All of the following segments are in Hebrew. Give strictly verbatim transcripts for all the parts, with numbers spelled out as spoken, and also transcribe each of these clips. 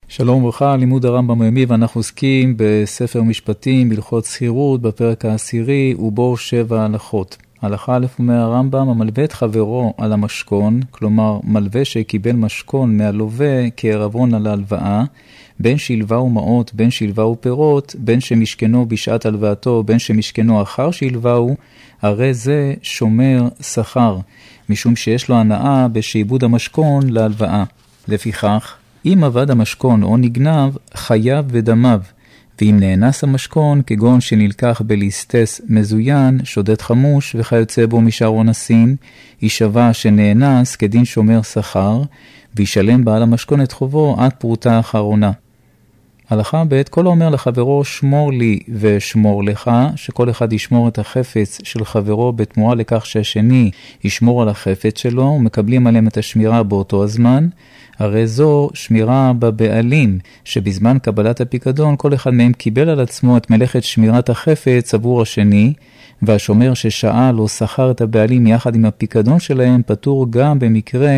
שלום וברכה, לימוד הרמב"ם היומי, ואנחנו עוסקים בספר משפטים, בהלכות שכירות, בפרק העשירי, ובו שבע הלכות. הלכה א' אומר הרמב"ם, המלווה את חברו על המשכון, כלומר מלווה שקיבל משכון מהלווה כערבון על ההלוואה, בין שילווה ומעות, בין שילווה ופירות, בין שמשכנו בשעת הלוואתו, בין שמשכנו אחר שילווהו, הרי זה שומר שכר, משום שיש לו הנאה בשעבוד המשכון להלוואה. לפיכך, אם עבד המשכון או נגנב, חייב ודמיו, ואם נאנס המשכון, כגון שנלקח בליסטס מזוין, שודד חמוש וכיוצא בו משאר אונסין, יישבע שנאנס כדין שומר שכר, וישלם בעל המשכון את חובו עד פרוטה האחרונה. הלכה ב' כל האומר לחברו שמור לי ושמור לך, שכל אחד ישמור את החפץ של חברו בתמורה לכך שהשני ישמור על החפץ שלו, ומקבלים עליהם את השמירה באותו הזמן, הרי זו שמירה בבעלים, שבזמן קבלת הפיקדון כל אחד מהם קיבל על עצמו את מלאכת שמירת החפץ עבור השני, והשומר ששאל או שכר את הבעלים יחד עם הפיקדון שלהם פטור גם במקרה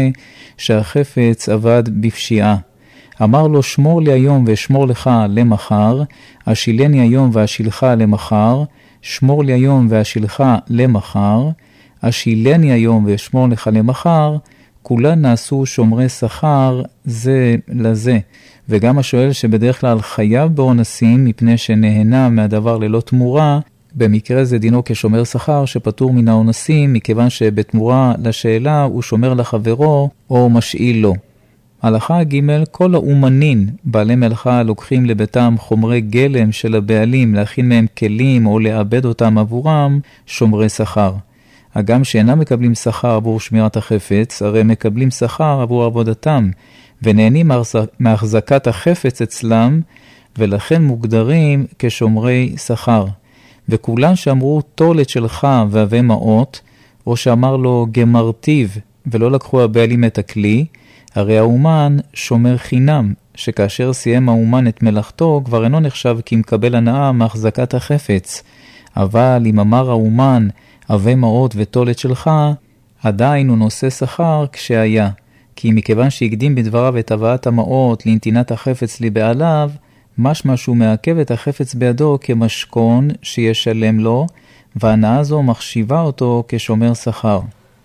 שהחפץ עבד בפשיעה. אמר לו שמור לי היום ואשמור לך למחר, אשילני היום ואשילך למחר, שמור לי היום ואשילך למחר, אשילני היום ואשמור לך למחר, כולן נעשו שומרי שכר זה לזה. וגם השואל שבדרך כלל חייב באונסים מפני שנהנה מהדבר ללא תמורה, במקרה זה דינו כשומר שכר שפטור מן האונסים, מכיוון שבתמורה לשאלה הוא שומר לחברו או משאיל לו. הלכה ג' כל האומנין בעלי מלאכה לוקחים לביתם חומרי גלם של הבעלים להכין מהם כלים או לעבד אותם עבורם שומרי שכר. הגם שאינם מקבלים שכר עבור שמירת החפץ, הרי מקבלים שכר עבור עבודתם, ונהנים מהחזקת החפץ אצלם, ולכן מוגדרים כשומרי שכר. וכולן שאמרו תולת שלך והווה מעות, או שאמר לו גמרתיו, ולא לקחו הבעלים את הכלי, הרי האומן שומר חינם, שכאשר סיים האומן את מלאכתו, כבר אינו נחשב כי מקבל הנאה מהחזקת החפץ. אבל אם אמר האומן, הווה מעות ותולת שלך, עדיין הוא נושא שכר כשהיה. כי מכיוון שהקדים בדבריו את הבאת המעות לנתינת החפץ לבעליו, משמע שהוא מעכב את החפץ בידו כמשכון שישלם לו, והנאה זו מחשיבה אותו כשומר שכר.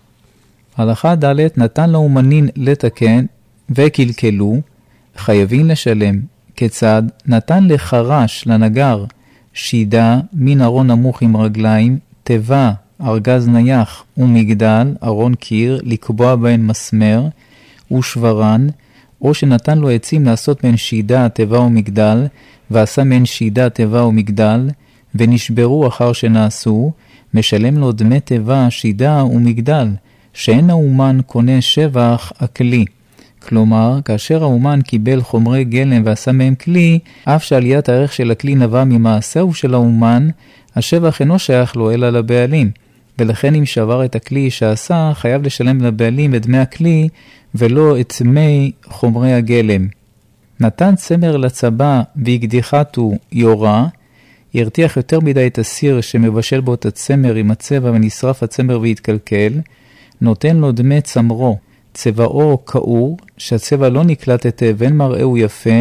הלכה ד' נתן לאומנין לתקן וקלקלו, חייבים לשלם. כיצד? נתן לחרש לנגר שידה מן ארון נמוך עם רגליים, טבע, ארגז נייח ומגדל, ארון קיר, לקבוע בהן מסמר ושברן, או שנתן לו עצים לעשות מהן שידה, טבע ומגדל, ועשה מהן שידה, טבע ומגדל, ונשברו אחר שנעשו, משלם לו דמי טבע, שידה ומגדל, שאין האומן קונה שבח הכלי. כלומר, כאשר האומן קיבל חומרי גלם ועשה מהם כלי, אף שעליית הערך של הכלי נבע ממעשהו של האומן, השבח אינו שייך לו אלא לבעלים, ולכן אם שבר את הכלי שעשה, חייב לשלם לבעלים את דמי הכלי, ולא את דמי חומרי הגלם. נתן צמר לצבא והקדיחתו יורה, ירתיח יותר מדי את הסיר שמבשל בו את הצמר עם הצבע ונשרף הצמר והתקלקל, נותן לו דמי צמרו, צבעו כאור, שהצבע לא נקלט היטב ואין מראהו יפה,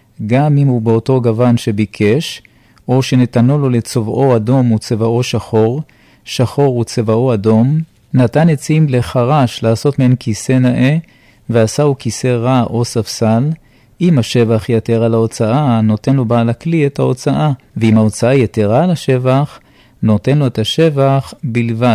גם אם הוא באותו גוון שביקש, או שנתנו לו לצבעו אדום וצבעו שחור, שחור וצבעו אדום, נתן עצים לחרש לעשות מהן כיסא נאה, ועשהו כיסא רע או ספסל, אם השבח יתר על ההוצאה, נותן לו בעל הכלי את ההוצאה, ואם ההוצאה יתרה על השבח, נותן לו את השבח בלבד.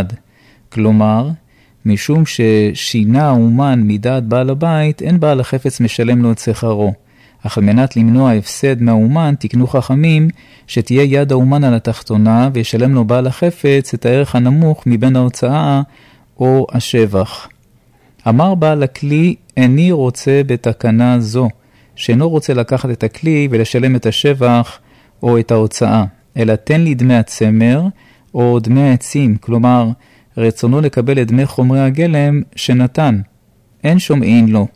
כלומר, משום ששינה האומן מדעת בעל הבית, אין בעל החפץ משלם לו את שכרו. אך על מנת למנוע הפסד מהאומן, תקנו חכמים שתהיה יד האומן על התחתונה, וישלם לו בעל החפץ את הערך הנמוך מבין ההוצאה או השבח. אמר בעל הכלי, איני רוצה בתקנה זו, שאינו רוצה לקחת את הכלי ולשלם את השבח או את ההוצאה, אלא תן לי דמי הצמר או דמי העצים, כלומר, רצונו לקבל את דמי חומרי הגלם שנתן. אין שומעין לו.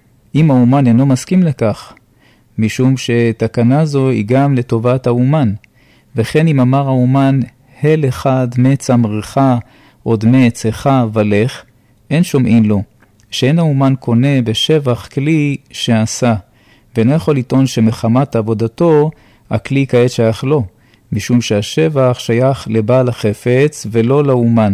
אם האומן אינו מסכים לכך, משום שתקנה זו היא גם לטובת האומן. וכן אם אמר האומן, הל אחד דמי צמרך או דמי עצך ולך, אין שומעין לו. שאין האומן קונה בשבח כלי שעשה, ואינו יכול לטעון שמחמת עבודתו הכלי כעת שייך לו, משום שהשבח שייך לבעל החפץ ולא לאומן.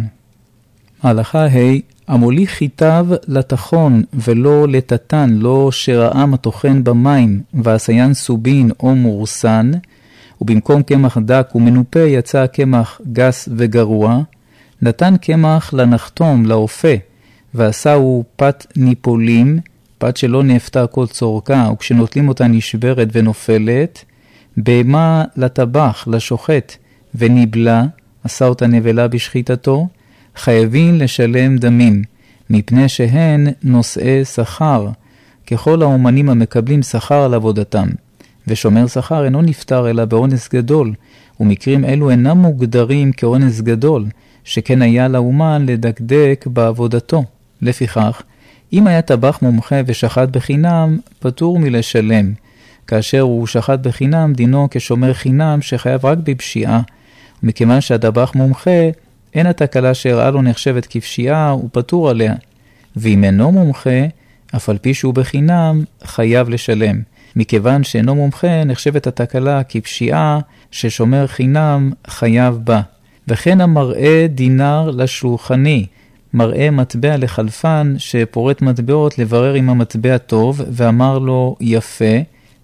ההלכה ה' המוליך חיטב לתחון ולא לטטן, לא שראה מתוכן במים ועשיין סובין או מורסן, ובמקום קמח דק ומנופה יצא קמח גס וגרוע, נתן קמח לנחתום, לאופה, ועשהו פת ניפולים, פת שלא נאפתה כל צורכה, וכשנוטלים אותה נשברת ונופלת, בהמה לטבח, לשוחט, וניבלה, עשה אותה נבלה בשחיטתו, חייבים לשלם דמים, מפני שהן נושאי שכר, ככל האומנים המקבלים שכר על עבודתם. ושומר שכר אינו נפטר אלא באונס גדול, ומקרים אלו אינם מוגדרים כאונס גדול, שכן היה לאומן לדקדק בעבודתו. לפיכך, אם היה טבח מומחה ושחט בחינם, פטור מלשלם. כאשר הוא שחט בחינם, דינו כשומר חינם שחייב רק בפשיעה, ומכיוון שהטבח מומחה, אין התקלה שהראה לו נחשבת כפשיעה, הוא פטור עליה. ואם אינו מומחה, אף על פי שהוא בחינם, חייב לשלם. מכיוון שאינו מומחה, נחשבת התקלה כפשיעה ששומר חינם חייב בה. וכן המראה דינר לשולחני, מראה מטבע לחלפן שפורט מטבעות לברר עם המטבע טוב, ואמר לו יפה,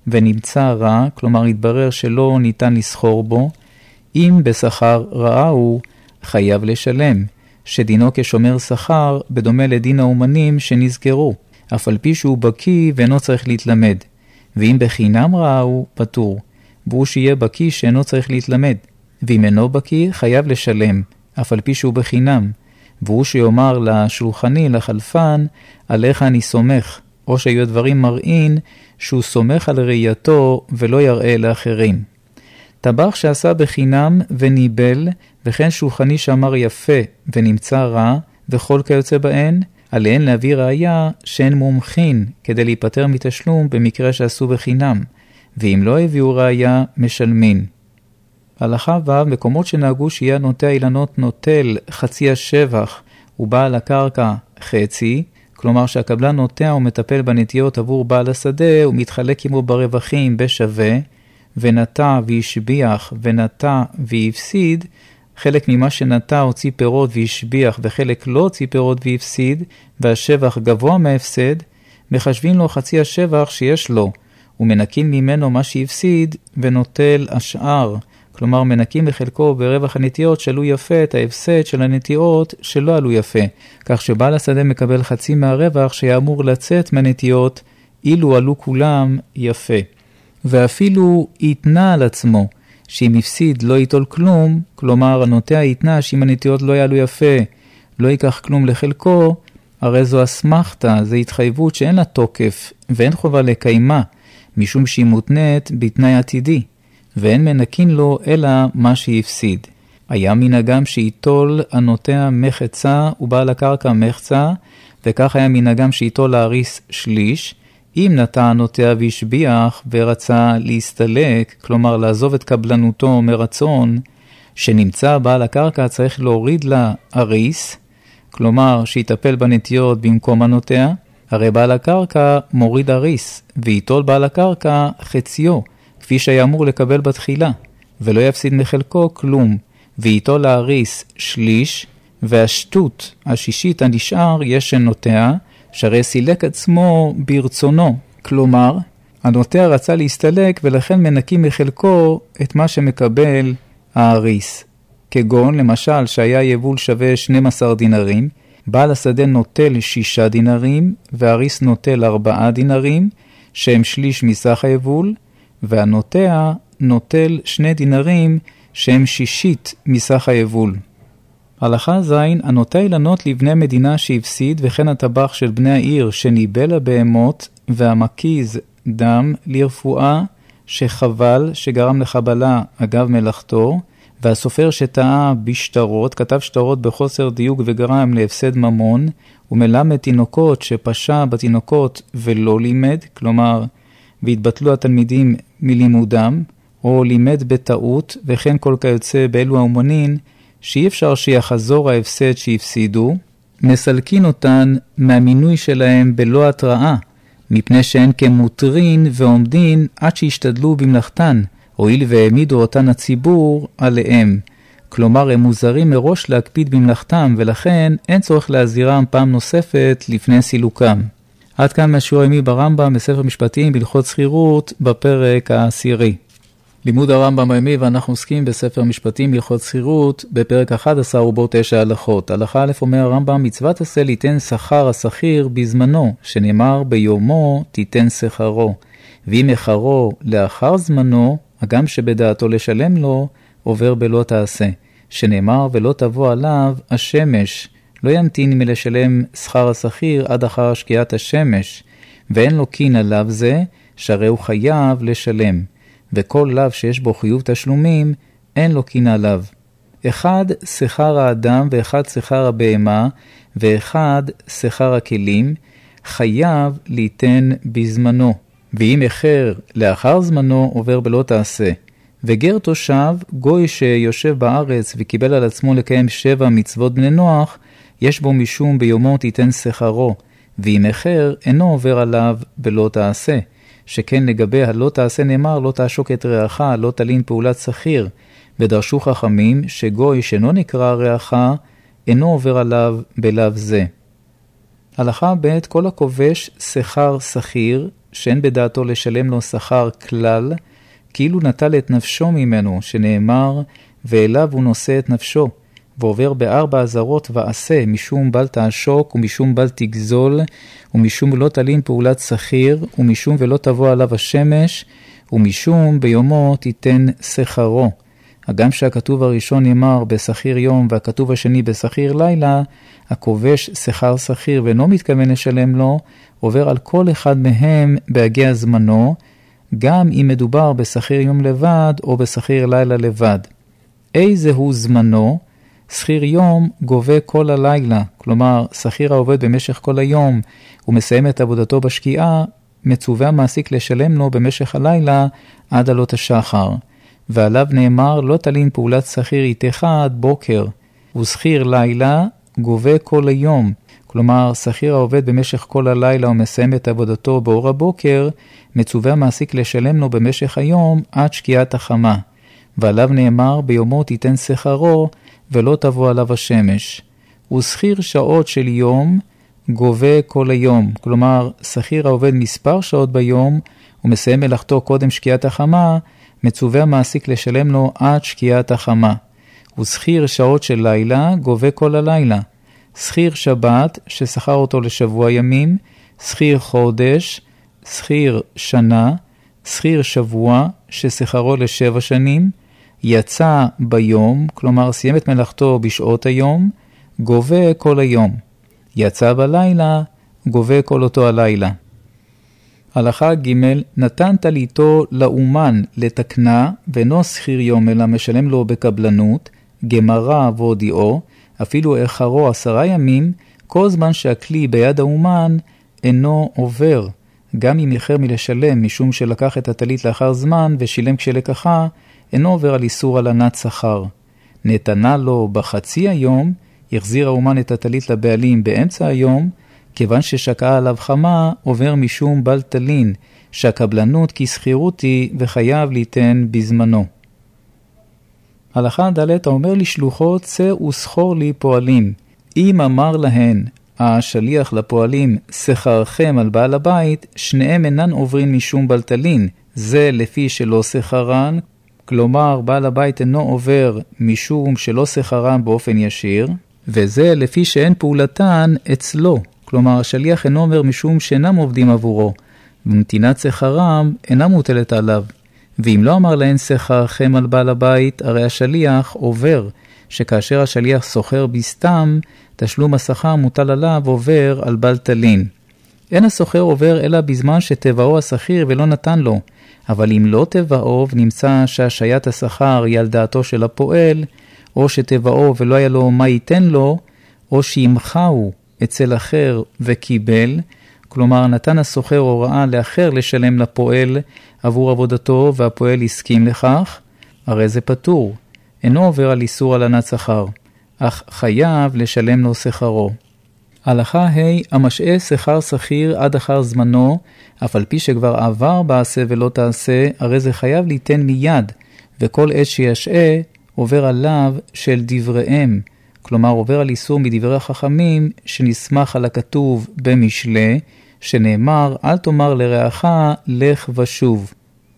ונמצא רע, כלומר התברר שלא ניתן לסחור בו, אם בשכר רעה הוא חייב לשלם, שדינו כשומר שכר בדומה לדין האומנים שנזכרו, אף על פי שהוא בקי ואינו צריך להתלמד. ואם בחינם רעה הוא פטור, והוא שיהיה בקי שאינו צריך להתלמד. ואם אינו בקי חייב לשלם, אף על פי שהוא בחינם, והוא שיאמר לשולחני, לחלפן, עליך אני סומך, או שיהיו דברים מראים שהוא סומך על ראייתו ולא יראה לאחרים. טבח שעשה בחינם וניבל, וכן שולחני שאמר יפה ונמצא רע, וכל כיוצא בהן, עליהן להביא ראיה שהן מומחין כדי להיפטר מתשלום במקרה שעשו בחינם, ואם לא הביאו ראיה, משלמין. הלכה ו' מקומות שנהגו שיהיה נוטע אילנות נוטל חצי השבח ובעל הקרקע חצי, כלומר שהקבלן נוטע ומטפל בנטיות עבור בעל השדה ומתחלק עמו ברווחים בשווה, ונטע וישביח ונטע ויפסיד, חלק ממה שנטע הוציא פירות וישביח וחלק לא הוציא פירות ויפסיד, והשבח גבוה מהפסד, מחשבים לו חצי השבח שיש לו, ומנקים ממנו מה שיפסיד ונוטל השאר, כלומר מנקים בחלקו ברווח הנטיות שעלו יפה את ההפסד של הנטיות שלא עלו יפה, כך שבעל השדה מקבל חצי מהרווח שיאמור לצאת מהנטיות אילו עלו כולם יפה. ואפילו יתנה על עצמו שאם הפסיד לא ייטול כלום, כלומר הנוטע יתנה שאם הנטיות לא יעלו יפה לא ייקח כלום לחלקו, הרי זו אסמכתה, זו התחייבות שאין לה תוקף ואין חובה לקיימה, משום שהיא מותנית בתנאי עתידי, ואין מנקין לו אלא מה שיפסיד. היה מנהגם שיטול הנוטע מחצה ובעל הקרקע מחצה, וכך היה מנהגם שיטול להריס שליש, אם נטע הנוטע והשביח ורצה להסתלק, כלומר לעזוב את קבלנותו מרצון, שנמצא בעל הקרקע צריך להוריד לה הריס, כלומר שיטפל בנטיות במקום הנוטע, הרי בעל הקרקע מוריד הריס, ויטול בעל הקרקע חציו, כפי שהיה אמור לקבל בתחילה, ולא יפסיד מחלקו כלום, ויטול להריס שליש, והשטות, השישית הנשאר, יש שנוטע, שהרי סילק עצמו ברצונו, כלומר, הנוטע רצה להסתלק ולכן מנקים מחלקו את מה שמקבל ההריס. כגון, למשל, שהיה יבול שווה שנים עשר דינרים, בעל השדה נוטל שישה דינרים, והריס נוטל ארבעה דינרים, שהם שליש מסך היבול, והנוטע נוטל שני דינרים, שהם שישית מסך היבול. הלכה זין, הנוטע אילנות לבני מדינה שהפסיד, וכן הטבח של בני העיר שניבל הבהמות, והמקיז דם לרפואה שחבל שגרם לחבלה אגב מלאכתו, והסופר שטעה בשטרות, כתב שטרות בחוסר דיוק וגרם להפסד ממון, ומלמד תינוקות שפשע בתינוקות ולא לימד, כלומר, והתבטלו התלמידים מלימודם, או לימד בטעות, וכן כל כיוצא באלו האומנין, שאי אפשר שיחזור ההפסד שהפסידו, מסלקין אותן מהמינוי שלהם בלא התראה, מפני שהן כמותרין ועומדין עד שישתדלו במלאכתן, הואיל והעמידו אותן הציבור עליהם. כלומר, הם מוזרים מראש להקפיד במלאכתם, ולכן אין צורך להזהירם פעם נוספת לפני סילוקם. עד כאן מהשיעור היומי ברמב"ם בספר משפטים בהלכות שכירות בפרק העשירי. לימוד הרמב"ם היומי, ואנחנו עוסקים בספר משפטים בהלכות שכירות בפרק אחד עשר ובו תשע הלכות. הלכה א' אומר הרמב"ם, מצוות עשה ליתן שכר השכיר בזמנו, שנאמר ביומו תיתן שכרו, ואם אחרו לאחר זמנו, הגם שבדעתו לשלם לו, עובר בלא תעשה, שנאמר ולא תבוא עליו השמש, לא ימתין מלשלם שכר השכיר עד אחר שקיעת השמש, ואין לו קין עליו זה, שהרי הוא חייב לשלם, וכל לאו שיש בו חיוב תשלומים, אין לו קין עליו. אחד שכר האדם ואחד שכר הבהמה, ואחד שכר הכלים, חייב ליתן בזמנו, ואם אחר לאחר זמנו עובר בלא תעשה. וגר תושב, גוי שיושב בארץ וקיבל על עצמו לקיים שבע מצוות בני נוח, יש בו משום ביומו תיתן שכרו, ואם אחר אינו עובר עליו בלא תעשה. שכן לגבי הלא תעשה נאמר, לא תעשוק את רעך, לא תלין פעולת שכיר, ודרשו חכמים שגוי שאינו נקרא רעך, אינו עובר עליו בלאו זה. הלכה ב' כל הכובש שכר שכיר, שאין בדעתו לשלם לו שכר כלל, כאילו נטל את נפשו ממנו, שנאמר, ואליו הוא נושא את נפשו, ועובר בארבע עזרות ועשה, משום בל תעשוק, ומשום בל תגזול, ומשום לא תלין פעולת שכיר, ומשום ולא תבוא עליו השמש, ומשום ביומו תיתן שכרו. הגם שהכתוב הראשון נאמר בשכיר יום, והכתוב השני בשכיר לילה, הכובש שכר שכיר ואינו מתכוון לשלם לו, עובר על כל אחד מהם בהגיע זמנו, גם אם מדובר בשכיר יום לבד או בשכיר לילה לבד. איזה הוא זמנו? שכיר יום גובה כל הלילה, כלומר שכיר העובד במשך כל היום ומסיים את עבודתו בשקיעה, מצווה המעסיק לשלם לו במשך הלילה עד עלות השחר. ועליו נאמר לא תלין פעולת שכיר איתך עד בוקר, ושכיר לילה גובה כל היום, כלומר שכיר העובד במשך כל הלילה ומסיים את עבודתו באור הבוקר, מצווה המעסיק לשלם לו במשך היום עד שקיעת החמה. ועליו נאמר ביומו תיתן שכרו ולא תבוא עליו השמש. ושכיר שעות של יום גובה כל היום, כלומר שכיר העובד מספר שעות ביום ומסיים מלאכתו קודם שקיעת החמה, מצווה המעסיק לשלם לו עד שקיעת החמה. ושכיר שעות של לילה גובה כל הלילה. שכיר שבת ששכר אותו לשבוע ימים, שכיר חודש, שכיר שנה, שכיר שבוע ששכרו לשבע שנים, יצא ביום, כלומר סיים את מלאכתו בשעות היום, גובה כל היום. יצא בלילה, גובה כל אותו הלילה. הלכה ג' נתנת ליתו לאומן לתקנה, ואינו שכיר יום אלא משלם לו בקבלנות, גמרה והודיעו, אפילו אחרו עשרה ימים, כל זמן שהכלי ביד האומן אינו עובר, גם אם יחר מלשלם משום שלקח את הטלית לאחר זמן ושילם כשלקחה, אינו עובר על איסור הלנת שכר. נתנה לו בחצי היום, יחזיר האומן את הטלית לבעלים באמצע היום, כיוון ששקעה עליו חמה, עובר משום בל תלין, שהקבלנות כסחירות היא וחייב ליתן בזמנו. הלכה ד' האומר לשלוחו צא וסחור לי פועלים. אם אמר להן השליח לפועלים שכרכם על בעל הבית, שניהם אינן עוברים משום בל תלין, זה לפי שלא שכרן, כלומר בעל הבית אינו עובר משום שלא שכרם באופן ישיר, וזה לפי שאין פעולתן אצלו, כלומר השליח אינו אומר משום שאינם עובדים עבורו, ונתינת שכרם אינה מוטלת עליו. ואם לא אמר להן שכרכם על בעל הבית, הרי השליח עובר, שכאשר השליח סוחר בסתם, תשלום השכר מוטל עליו עובר על בל תלין. אין הסוחר עובר אלא בזמן שטבעו השכיר ולא נתן לו, אבל אם לא טבעו ונמצא שהשיית השכר היא על דעתו של הפועל, או שטבעו ולא היה לו מה ייתן לו, או שימחהו אצל אחר וקיבל, כלומר נתן הסוחר הוראה לאחר לשלם לפועל עבור עבודתו והפועל הסכים לכך, הרי זה פטור, אינו עובר על איסור הלנת שכר, אך חייב לשלם לו שכרו. הלכה ה' המשעה שכר שכיר עד אחר זמנו, אף על פי שכבר עבר בעשה ולא תעשה, הרי זה חייב ליתן מיד, וכל עת שישעה עובר עליו של דבריהם, כלומר עובר על איסור מדברי החכמים שנסמך על הכתוב במשלי, שנאמר אל תאמר לרעך לך ושוב.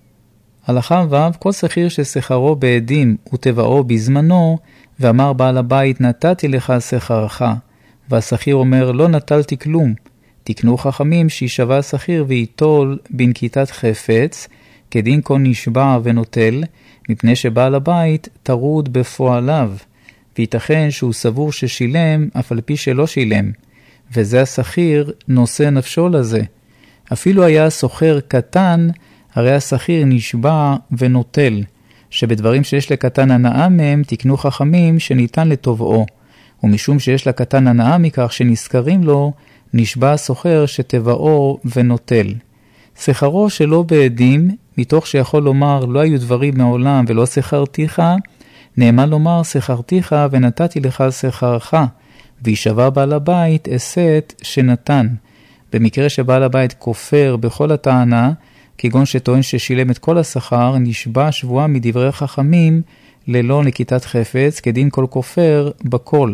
הלכה ו' כל שכיר ששכרו בעדים וטבעו בזמנו, ואמר בעל הבית נתתי לך שכרך, והשכיר אומר לא נטלתי כלום, תקנו חכמים שישבע השכיר ויטול בנקיטת חפץ, כדין כל נשבע ונוטל, מפני שבעל הבית תרוד בפועליו, וייתכן שהוא סבור ששילם אף על פי שלא שילם, וזה השכיר נושא נפשו לזה. אפילו היה סוחר קטן, הרי השכיר נשבע ונוטל, שבדברים שיש לקטן הנאה מהם תקנו חכמים שניתן לטובעו, ומשום שיש לקטן הנאה מכך שנזכרים לו, נשבע הסוחר שטבעו ונוטל. שכרו שלא בעדים, מתוך שיכול לומר לא היו דברים מעולם ולא שכרתיך, נאמן לומר שכרתיך ונתתי לך שכרך, וישבע בעל הבית אסת שנתן. במקרה שבעל הבית כופר בכל הטענה, כגון שטוען ששילם את כל השכר, נשבע שבועה מדברי חכמים ללא נקיטת חפץ, כדין כל כופר בכל.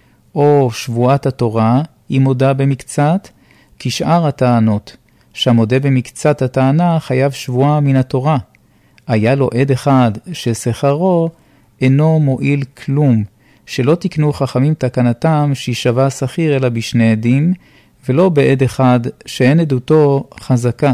או שבועת התורה, אם מודה במקצת, כשאר הטענות, שהמודה במקצת הטענה חייב שבועה מן התורה. היה לו עד אחד ששכרו אינו מועיל כלום, שלא תקנו חכמים תקנתם שישבע השכיר אלא בשני עדים, ולא בעד אחד שאין עדותו חזקה.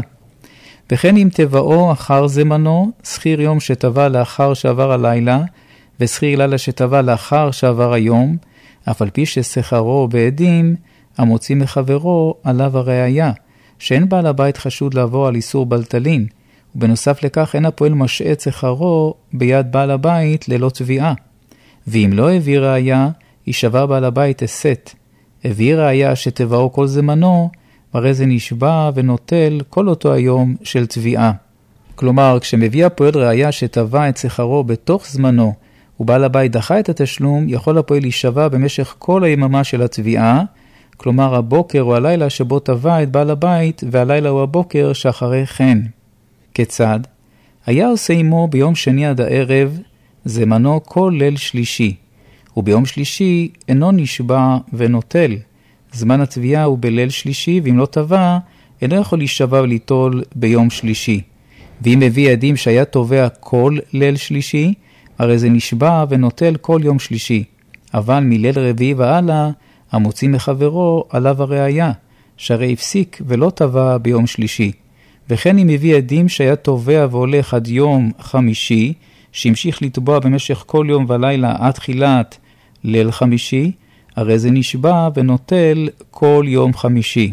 וכן אם טבעו אחר זמנו, שכיר יום שטבע לאחר שעבר הלילה, ושכיר לילה שטבע לאחר שעבר היום, אף על פי ששכרו בעדים, המוציא מחברו עליו הראיה, שאין בעל הבית חשוד לעבור על איסור בלטלין, ובנוסף לכך אין הפועל משעה שכרו ביד בעל הבית ללא תביעה. ואם לא הביא ראיה, יישבע בעל הבית אסת. הביא ראיה שטבעו כל זמנו, הרי זה נשבע ונוטל כל אותו היום של תביעה. כלומר, כשמביא הפועל ראיה שטבע את שכרו בתוך זמנו, ובעל הבית דחה את התשלום, יכול הפועל להישבע במשך כל היממה של התביעה, כלומר הבוקר או הלילה שבו טבע את בעל הבית, והלילה הוא הבוקר שאחרי כן. כיצד? היה עושה עמו ביום שני עד הערב, זמנו כל ליל שלישי, וביום שלישי אינו נשבע ונוטל. זמן התביעה הוא בליל שלישי, ואם לא טבע, אינו יכול להישבע וליטול ביום שלישי. ואם מביא עדים שהיה תובע כל ליל שלישי, הרי זה נשבע ונוטל כל יום שלישי. אבל מליל רביעי והלאה, המוציא מחברו עליו הראיה, שהרי הפסיק ולא טבע ביום שלישי. וכן אם מביא עדים שהיה תובע והולך עד יום חמישי, שהמשיך לטבוע במשך כל יום ולילה עד תחילת ליל חמישי, הרי זה נשבע ונוטל כל יום חמישי.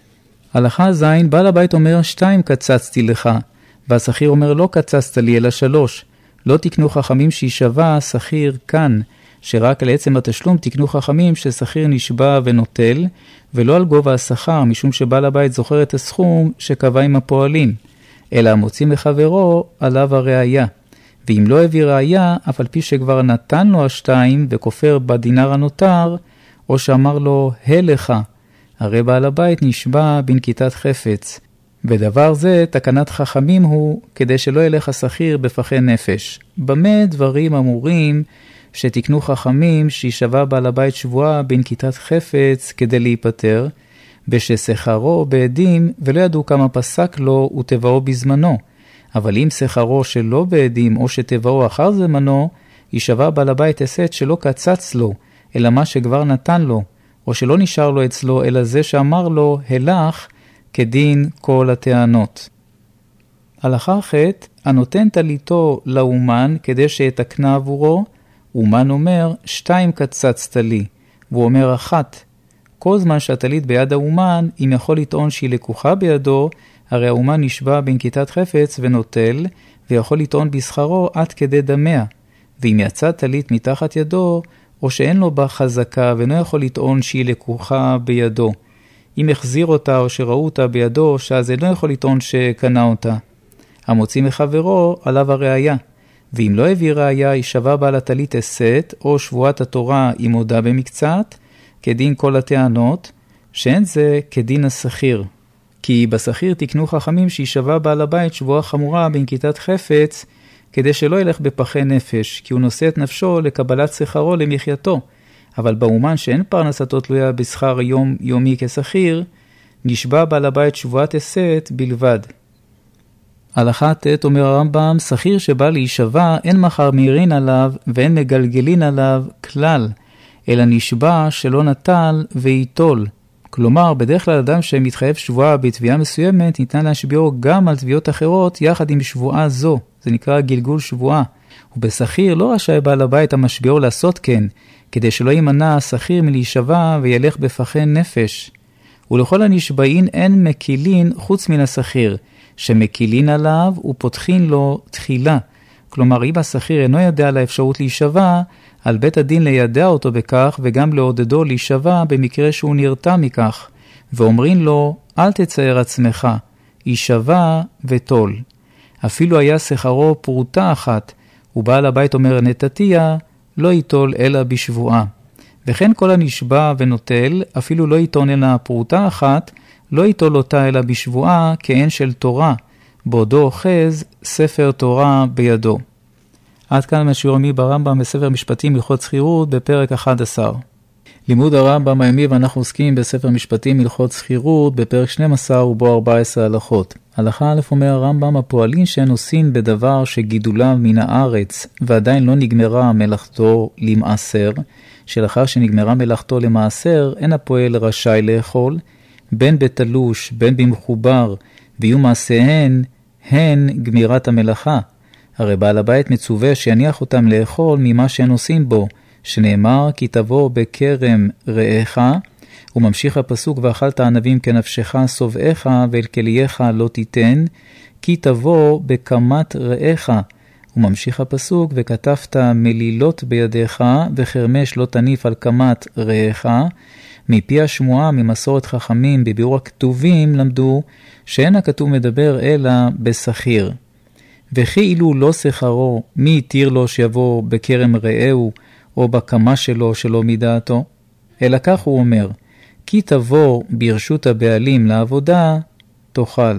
הלכה זין, בעל הבית אומר שתיים קצצתי לך, והשכיר אומר לא קצצת לי אלא שלוש. לא תקנו חכמים שישבע שכיר כאן, שרק על עצם התשלום תקנו חכמים ששכיר נשבע ונוטל, ולא על גובה השכר, משום שבעל הבית זוכר את הסכום שקבע עם הפועלים, אלא המוציא מחברו עליו הראיה. ואם לא הביא ראיה, אף על פי שכבר נתן לו השתיים וכופר בדינר הנותר, או שאמר לו הלך, הרי בעל הבית נשבע בנקיטת חפץ. בדבר זה תקנת חכמים הוא, כדי שלא ילך השכיר בפחי נפש. במה דברים אמורים שתקנו חכמים שישבע בעל הבית שבועה בנקיטת חפץ כדי להיפטר, בששכרו בעדים ולא ידעו כמה פסק לו וטבעו בזמנו. אבל אם שכרו שלא בעדים או שטבעו אחר זמנו, ישבע בעל הבית אסת שלא קצץ לו, אלא מה שכבר נתן לו, או שלא נשאר לו אצלו, אלא זה שאמר לו הלך, כדין כל הטענות. הלכה ח' הנותן תליתו לאומן כדי שיתקנה עבורו, אומן אומר שתיים קצצת לי, והוא אומר אחת. כל זמן שהתלית ביד האומן, אם יכול לטעון שהיא לקוחה בידו, הרי האומן נשבע בנקיטת חפץ ונוטל, ויכול לטעון בשכרו עד כדי דמיה. ואם יצא תלית מתחת ידו, או שאין לו בה חזקה ואינו יכול לטעון שהיא לקוחה בידו. אם החזיר אותה או שראו אותה בידו, שאז אינו יכול לטעון שקנה אותה. המוציא מחברו עליו הראיה. ואם לא הביא ראיה, ישבע בעל התלית אסת, או שבועת התורה אם הודה במקצת, כדין כל הטענות, שאין זה כדין השכיר. כי בשכיר תקנו חכמים שישבע בעל הבית שבועה חמורה בנקיטת חפץ, כדי שלא ילך בפחי נפש, כי הוא נושא את נפשו לקבלת שכרו למחייתו. אבל באומן שאין פרנסתו תלויה בשכר יום יומי כשכיר, נשבע בעל הבית שבועת הסת בלבד. הלכה ת' אומר הרמב"ם, שכיר שבא להישבע אין מחר מירין עליו ואין מגלגלין עליו כלל, אלא נשבע שלא נטל ויטול. כלומר, בדרך כלל אדם שמתחייב שבועה בתביעה מסוימת, ניתן להשביעו גם על תביעות אחרות יחד עם שבועה זו. זה נקרא גלגול שבועה. ובשכיר לא רשאי בעל הבית המשביעו לעשות כן, כדי שלא יימנע השכיר מלהישבע וילך בפחי נפש. ולכל הנשבעין אין מקילין חוץ מן השכיר, שמקילין עליו ופותחין לו תחילה. כלומר, אם השכיר אינו יודע על האפשרות להישבע, על בית הדין לידע אותו בכך וגם לעודדו להישבע במקרה שהוא נרתע מכך, ואומרים לו, אל תצייר עצמך, הישבע ותול. אפילו היה שכרו פרוטה אחת, ובעל הבית אומר נתתיה, לא ייטול אלא בשבועה. וכן כל הנשבע ונוטל, אפילו לא ייטול אלא פרוטה אחת, לא ייטול אותה אלא בשבועה כאין של תורה, בעודו אוחז ספר תורה בידו. עד כאן מהשיעור היומי ברמב"ם בספר משפטים הלכות שכירות בפרק אחד עשר. לימוד הרמב"ם היומי ואנחנו עוסקים בספר משפטים הלכות שכירות בפרק שנים עשר ובו ארבע עשרה הלכות. הלכה א' אומר הרמב"ם, הפועלים שהן עושים בדבר שגידוליו מן הארץ ועדיין לא נגמרה מלאכתו למעשר, שלאחר שנגמרה מלאכתו למעשר אין הפועל רשאי לאכול, בין בתלוש בין במחובר ויהיו מעשיהן הן גמירת המלאכה. הרי בעל הבית מצווה שיניח אותם לאכול ממה שהן עושים בו, שנאמר כי תבוא בכרם רעך, וממשיך הפסוק ואכלת ענבים כנפשך סובעך ואל כלייך לא תיתן, כי תבוא בקמת רעך, וממשיך הפסוק וכתבת מלילות בידיך וחרמש לא תניף על קמת רעך. מפי השמועה ממסורת חכמים בביאור הכתובים למדו שאין הכתוב מדבר אלא בשכיר. וכאילו לא שכרו, מי יתיר לו שיבוא בכרם רעהו או בקמה שלו שלא מדעתו? אלא כך הוא אומר, כי תבוא ברשות הבעלים לעבודה, תאכל.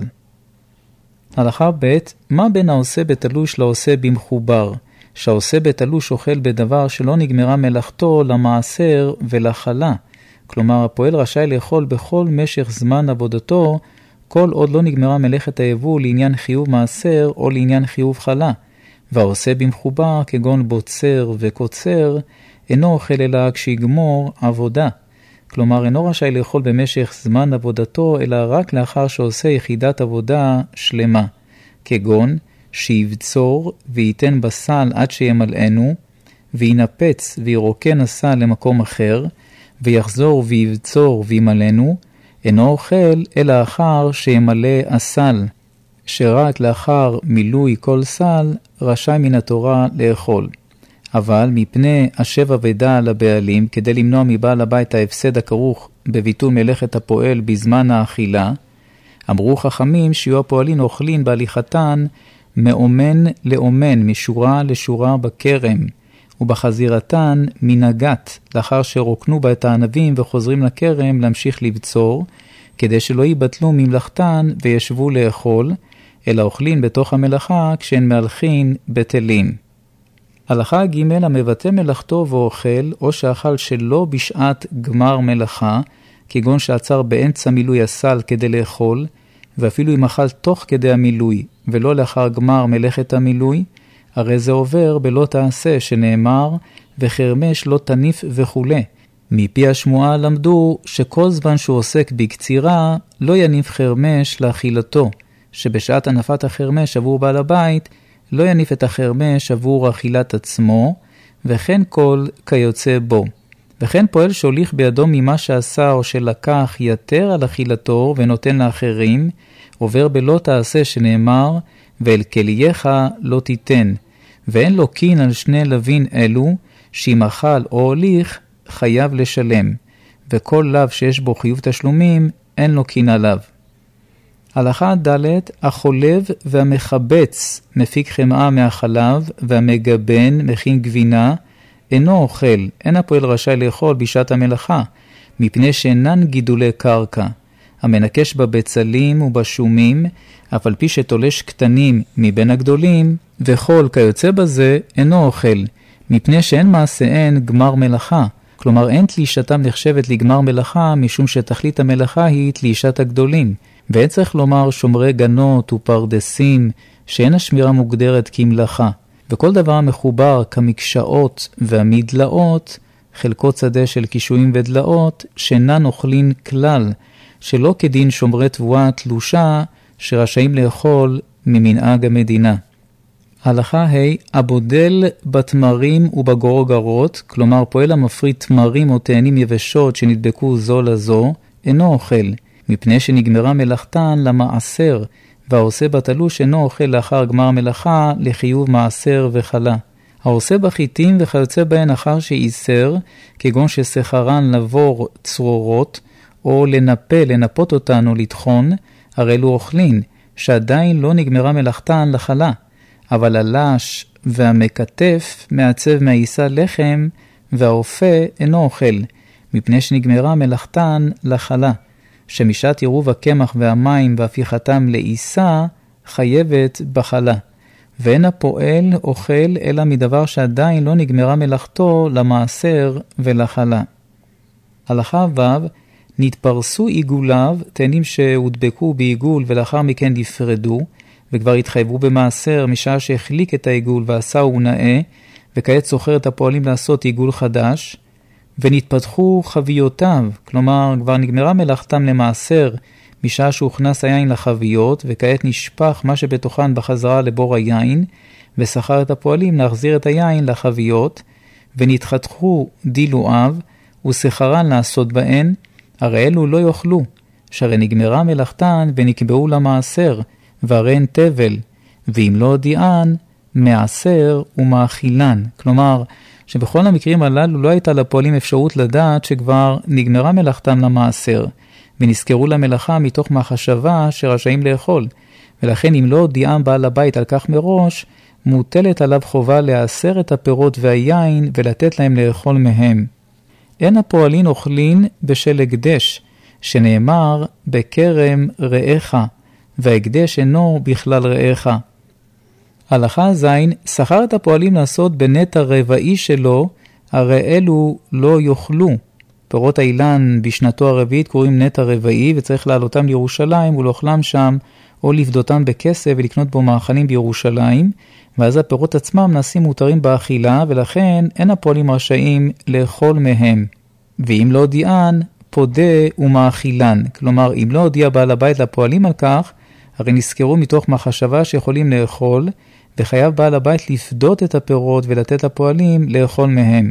הלכה ב' מה בין העושה בתלוש לעושה במחובר? שהעושה בתלוש אוכל בדבר שלא נגמרה מלאכתו למעשר ולחלה. כלומר, הפועל רשאי לאכול בכל משך זמן עבודתו, כל עוד לא נגמרה מלאכת היבוא לעניין חיוב מעשר או לעניין חיוב חלה. והעושה במחובר כגון בוצר וקוצר, אינו אוכל אלא כשיגמור עבודה. כלומר, אינו רשאי לאכול במשך זמן עבודתו, אלא רק לאחר שעושה יחידת עבודה שלמה. כגון שיבצור וייתן בסל עד שימלאנו, וינפץ וירוקן הסל למקום אחר, ויחזור ויבצור וימלאנו, אינו אוכל אלא אחר שימלא הסל, שרק לאחר מילוי כל סל רשאי מן התורה לאכול. אבל מפני השב אבדה לבעלים, כדי למנוע מבעל הבית ההפסד הכרוך בביטול מלאכת הפועל בזמן האכילה, אמרו חכמים שיהיו הפועלים אוכלים בהליכתן מאומן לאומן, משורה לשורה בכרם, ובחזירתן מנגת, לאחר שרוקנו בה את הענבים וחוזרים לכרם להמשיך לבצור, כדי שלא ייבטלו ממלאכתן וישבו לאכול, אלא אוכלים בתוך המלאכה כשהן מהלכין בטלים. הלכה ג' המבטא מלאכתו ואוכל, או שאכל שלא בשעת גמר מלאכה, כגון שעצר באמצע מילוי הסל כדי לאכול, ואפילו אם אכל תוך כדי המילוי, ולא לאחר גמר מלאכת המילוי, הרי זה עובר בלא תעשה, שנאמר, וחרמש לא תניף וכו'. מפי השמועה למדו שכל זמן שהוא עוסק בקצירה, לא יניף חרמש לאכילתו, שבשעת הנפת החרמש עבור בעל הבית, לא יניף את החרמש עבור אכילת עצמו, וכן כל כיוצא בו. וכן פועל שהוליך בידו ממה שעשה או שלקח יתר על אכילתו ונותן לאחרים, עובר בלא תעשה שנאמר, ואל כלייך לא תיתן, ואין לו קין על שני לווין אלו, שאם אכל או הוליך חייב לשלם, וכל לב שיש בו חיוב תשלומים אין לו קין עליו. הלכה ד' החולב והמחבץ מפיק חמאה מהחלב, והמגבן מכין גבינה, אינו אוכל, אין הפועל רשאי לאכול בשעת המלאכה, מפני שאינן גידולי קרקע, המנקש בבצלים ובשומים, אף על פי שתולש קטנים מבין הגדולים, וכל כיוצא בזה אינו אוכל, מפני שאין מעשיהן גמר מלאכה, כלומר אין תלישתם נחשבת לגמר מלאכה, משום שתכלית המלאכה היא תלישת הגדולים, ואין צריך לומר שומרי גנות ופרדסים, שאין השמירה מוגדרת כמלאכה, וכל דבר מחובר כמקשאות והמדלאות, חלקות שדה של קישואים ודלאות, שאינן אוכלין כלל, שלא כדין שומרי תבואה תלושה, שרשאים לאכול ממנהג המדינה. הלכה ה' הבודל בתמרים ובגרוגרות, כלומר פועל המפריד תמרים או תאנים יבשות שנדבקו זו לזו, אינו אוכל, מפני שנגמרה מלאכתן למעשר, והעושה בתלוש אינו אוכל לאחר גמר מלאכה לחיוב מעשר וחלה. העושה בחיטים וכיוצא בהן אחר שאיסר, כגון שסחרן לבור צרורות, או לנפה, לנפות אותן או לטחון, הרי אלו אוכלין, שעדיין לא נגמרה מלאכתן לחלה. אבל הלש והמקטף מעצב מהעיסה לחם, והאופה אינו אוכל, מפני שנגמרה מלאכתן לחלה, שמשעת עירוב הקמח והמים והפיכתם לעיסה, חייבת בחלה. ואין הפועל אוכל אלא מדבר שעדיין לא נגמרה מלאכתו למעשר ולחלה. הלכה ו' נתפרסו עיגוליו, תאנים שהודבקו בעיגול ולאחר מכן נפרדו, וכבר התחייבו במעשר משעה שהחליק את העיגול ועשהו נאה, וכעת זוכר את הפועלים לעשות עיגול חדש, ונתפתחו חביותיו, כלומר כבר נגמרה מלאכתם למעשר משעה שהוכנס היין לחביות, וכעת נשפך מה שבתוכן בחזרה לבור היין, ושכר את הפועלים להחזיר את היין לחביות, ונתחתכו דילואיו, ושכרן לעשות בהן, הרי אלו לא יאכלו, שהרי נגמרה מלאכתן ונקבעו למעשר, והרי הן תבל, ואם לא הודיען, מעשר ומאכילן. כלומר, שבכל המקרים הללו לא הייתה לפועלים אפשרות לדעת שכבר נגמרה מלאכתם למעשר, ונזכרו למלאכה מתוך מחשבה שרשאים לאכול, ולכן אם לא הודיעם בעל הבית על כך מראש, מוטלת עליו חובה לאסר את הפירות והיין ולתת להם לאכול מהם. אין הפועלין אוכלין בשל הקדש, שנאמר בכרם רעך, והקדש אינו בכלל רעך. הלכה זין, שכר את הפועלים לעשות בנט הרבעי שלו, הרי אלו לא יאכלו. פירות האילן בשנתו הרביעית קוראים נט הרבעי, וצריך לעלותם לירושלים ולאוכלם שם, או לפדותם בכסף ולקנות בו מאכלים בירושלים, ואז הפירות עצמם נעשים מותרים באכילה, ולכן אין הפועלים רשאים לאכול מהם. ואם לא הודיען, פודה ומאכילן. כלומר, אם לא הודיע בעל הבית לפועלים על כך, הרי נזכרו מתוך מחשבה שיכולים לאכול, וחייב בעל הבית לפדות את הפירות ולתת לפועלים לאכול מהם.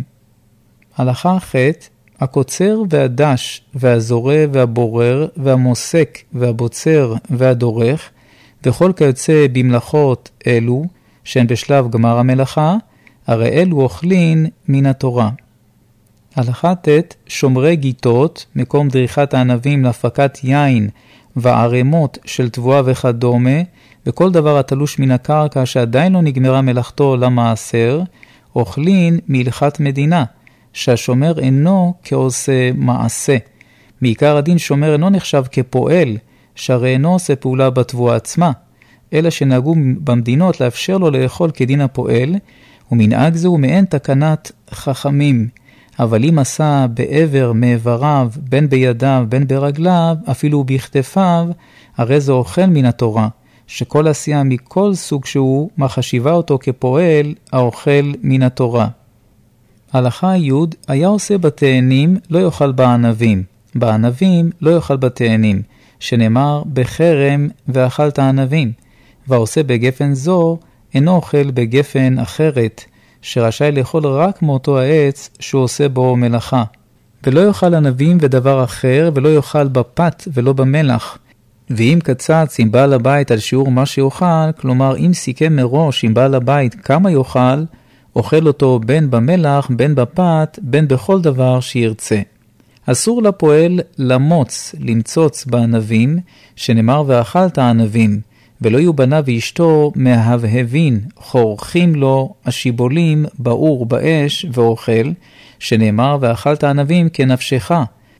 הלכה ח' הקוצר והדש והזורה והבורר והמוסק והבוצר והדורך, וכל כיוצא במלאכות אלו, שהן בשלב גמר המלאכה, הרי אלו אוכלין מן התורה. הלכה ט' שומרי גיטות, מקום דריכת הענבים להפקת יין, וערימות של תבואה וכדומה, וכל דבר התלוש מן הקרקע שעדיין לא נגמרה מלאכתו למעשר, אוכלין מהלכת מדינה, שהשומר אינו כעושה מעשה. מעיקר הדין שומר אינו נחשב כפועל, שהרי אינו עושה פעולה בתבואה עצמה, אלא שנהגו במדינות לאפשר לו לאכול כדין הפועל, ומנהג זה הוא מעין תקנת חכמים. אבל אם עשה בעבר מעבריו, בין בידיו, בין ברגליו, אפילו בכתפיו, הרי זה אוכל מן התורה, שכל עשייה מכל סוג שהוא מחשיבה אותו כפועל האוכל מן התורה. הלכה י' היה עושה בתאנים לא יאכל בענבים, בענבים לא יאכל בתאנים, שנאמר בחרם ואכלת ענבים, והעושה בגפן זו אינו אוכל בגפן אחרת, שרשאי לאכול רק מאותו העץ שהוא עושה בו מלאכה. ולא יאכל ענבים ודבר אחר, ולא יאכל בפת ולא במלח. ואם קצץ עם בעל הבית על שיעור מה שיאכל, כלומר אם סיכם מראש עם בעל הבית כמה יאכל, אוכל אותו בין במלח, בין בפת, בין בכל דבר שירצה. אסור לפועל למוץ, למצוץ בענבים, שנאמר ואכלת הענבים, ולא יהיו בנה ואשתו מהבהבין, חורכים לו השיבולים באור באש ואוכל, שנאמר ואכלת ענבים כנפשך,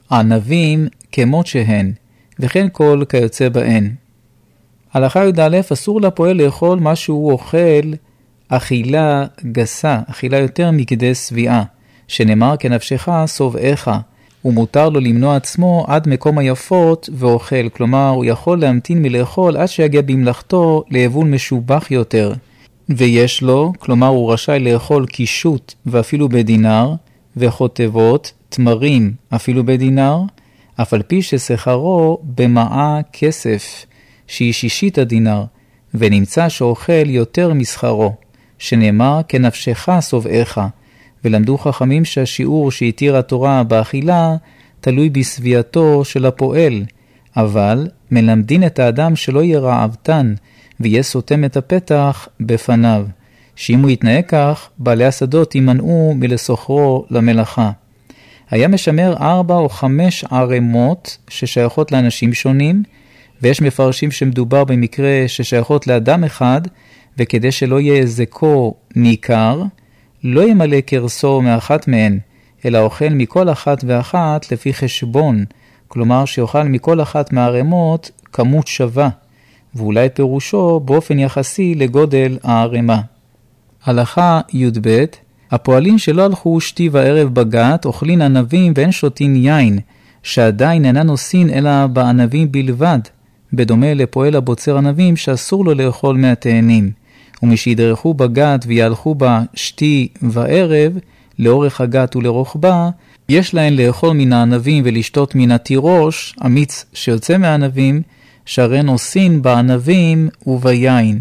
ענבים כמות שהן, וכן כל כיוצא בהן. הלכה י"א, אסור לפועל לאכול מה שהוא אוכל אכילה גסה, אכילה יותר מכדי שביעה, שנאמר כנפשך סובעך, ומותר לו למנוע עצמו עד מקום היפות ואוכל, כלומר הוא יכול להמתין מלאכול עד שיגיע במלאכתו ליבול משובח יותר. ויש לו, כלומר הוא רשאי לאכול קישוט ואפילו בדינר, וחוטבות, תמרים אפילו בדינר, אף על פי ששכרו במעה כסף, שהיא שישית הדינר, ונמצא שאוכל יותר משכרו, שנאמר כנפשך סובעך, ולמדו חכמים שהשיעור שהתיר התורה באכילה תלוי בסביעתו של הפועל, אבל מלמדין את האדם שלא יהיה רעבתן ויהיה סותם את הפתח בפניו, שאם הוא יתנהג כך, בעלי השדות יימנעו מלסוחרו למלאכה. היה משמר ארבע או חמש ערמות ששייכות לאנשים שונים, ויש מפרשים שמדובר במקרה ששייכות לאדם אחד, וכדי שלא יהיה זקו ניכר, לא ימלא קרסו מאחת מהן, אלא אוכל מכל אחת ואחת לפי חשבון, כלומר שיאכל מכל אחת מהערמות כמות שווה, ואולי פירושו באופן יחסי לגודל הערמה. הלכה י"ב, הפועלים שלא הלכו שתי וערב בגת, אוכלין ענבים ואין שותין יין, שעדיין אינן עושין אלא בענבים בלבד, בדומה לפועל הבוצר ענבים שאסור לו לאכול מהתאנים. ומשידרכו בגת ויהלכו בה שתי וערב, לאורך הגת ולרוחבה, יש להן לאכול מן הענבים ולשתות מן התירוש, המיץ שיוצא מהענבים, שהרי עושין בענבים וביין.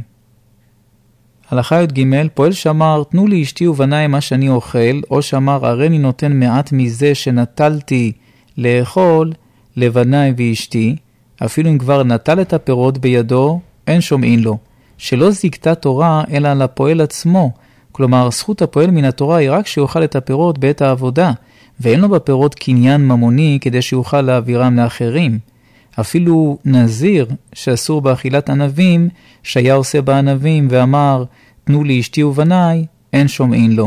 הלכה י"ג, פועל שאמר, תנו לי אשתי ובניי מה שאני אוכל, או שאמר, הרי אני נותן מעט מזה שנטלתי לאכול לבניי ואשתי, אפילו אם כבר נטל את הפירות בידו, אין שומעין לו. שלא זיקתה תורה אלא לפועל עצמו, כלומר זכות הפועל מן התורה היא רק שיוכל את הפירות בעת העבודה, ואין לו בפירות קניין ממוני כדי שיוכל להעבירם לאחרים. אפילו נזיר שאסור באכילת ענבים, שהיה עושה בענבים ואמר, תנו לי אשתי ובניי, אין שומעין לו.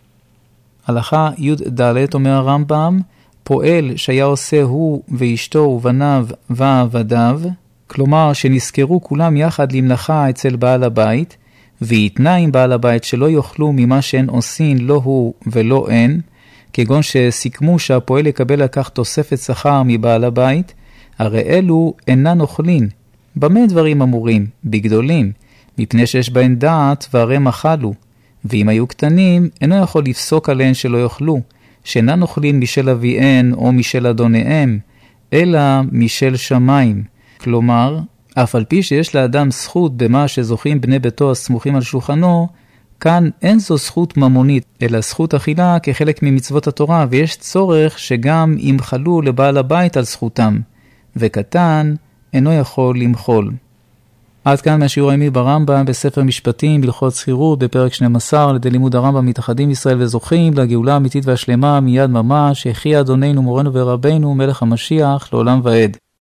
הלכה י"ד אומר הרמב"ם, פועל שהיה עושה הוא ואשתו ובניו ועבדיו, כלומר שנזכרו כולם יחד למלאכה אצל בעל הבית, ויתנה עם בעל הבית שלא יאכלו ממה שהן עושים לא הוא ולא הן, כגון שסיכמו שהפועל יקבל לכך תוספת שכר מבעל הבית, הרי אלו אינן אוכלין. במה דברים אמורים? בגדולים, מפני שיש בהן דעת והרי מחלו, ואם היו קטנים אינו יכול לפסוק עליהן שלא יאכלו, שאינן אוכלין משל אביהן או משל אדוניהם, אלא משל שמיים. כלומר, אף על פי שיש לאדם זכות במה שזוכים בני ביתו הסמוכים על שולחנו, כאן אין זו זכות ממונית, אלא זכות אכילה כחלק ממצוות התורה, ויש צורך שגם ימחלו לבעל הבית על זכותם, וקטן אינו יכול למחול. עד כאן מהשיעור היומי ברמב"ם בספר משפטים בהלכות שכירות בפרק שנים עשר, לידי לימוד הרמב"ם מתאחדים ישראל וזוכים לגאולה האמיתית והשלמה מיד ממש, שהחיה אדוננו מורנו ורבנו מלך המשיח לעולם ועד.